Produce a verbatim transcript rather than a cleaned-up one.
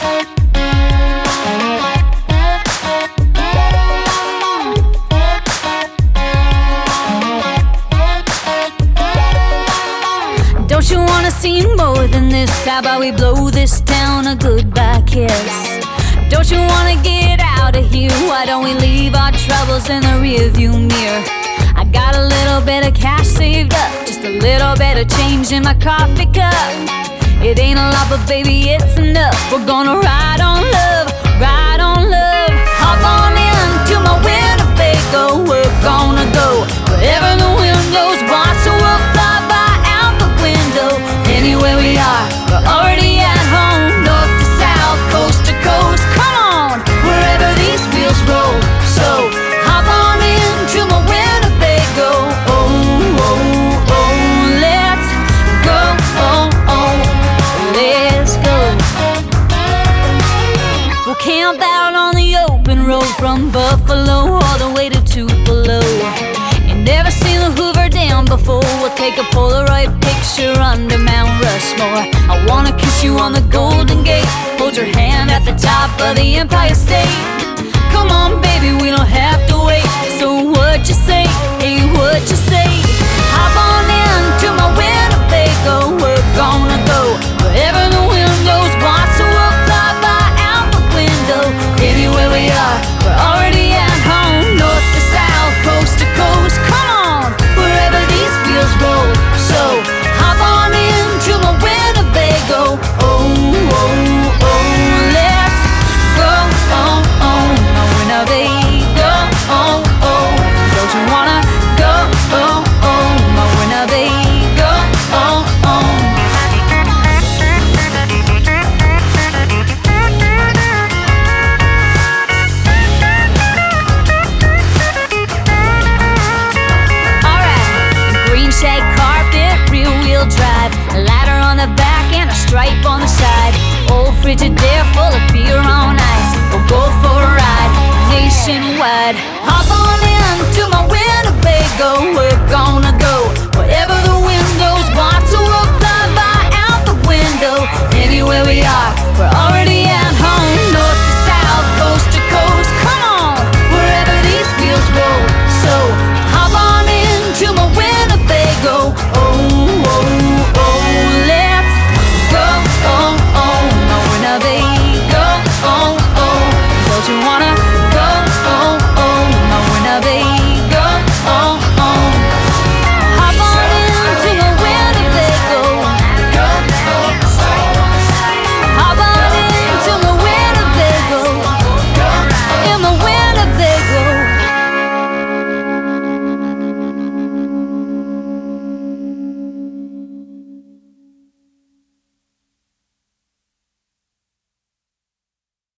Don't you wanna see more than this? How about we blow this town a goodbye kiss? Don't you wanna get out of here? Why don't we leave our troubles in the rearview mirror? I got a little bit of cash saved up, just a little bit of change in my coffee cup. It ain't a lot, but baby, it's enough. We're gonna ride on love, ride on love. Hop on in to my Winnebago. We're gonna go wherever the wind blows. Watch the world fly by out the window. Anywhere we are, we're already at home. North to south, coast to coast. Come on, wherever these wheels roll. So hop on in to my Winnebago. Oh, oh, oh, let's go. Oh, oh, let's go. We'll camp out on the open road from Buffalo all the way to Tupelo. You never seen the Hoover Dam before. We'll take a Polaroid picture under Mount Rushmore. I wanna kiss you on the Golden Gate, hold your hand at the top of the Empire State. Come on, baby, we don't have to wait. So what you say? Hey, what you say? Hop on in to my Winnebago. We're gonna go wherever the wind blows. Watch the world fly by out the window. Anywhere we are, we're already at home. North to south, coast to coast. Come on, wherever these wheels roll. So hop on in to my Winnebago. Oh, oh, oh, let's go. Oh, oh, my Winnebago. Oh, oh, don't you wanna go? Oh, oh, my Winnebago. Oh, oh. Shag carpet, rear wheel drive, a ladder on the back and a stripe on the side. Old Frigidaire full of beer on ice. We'll go for a ride nationwide. Hop on in to my Winnebago. We're gonna go wherever the wind goes. Watch the world fly by out the window. Anywhere we are, we're already at home.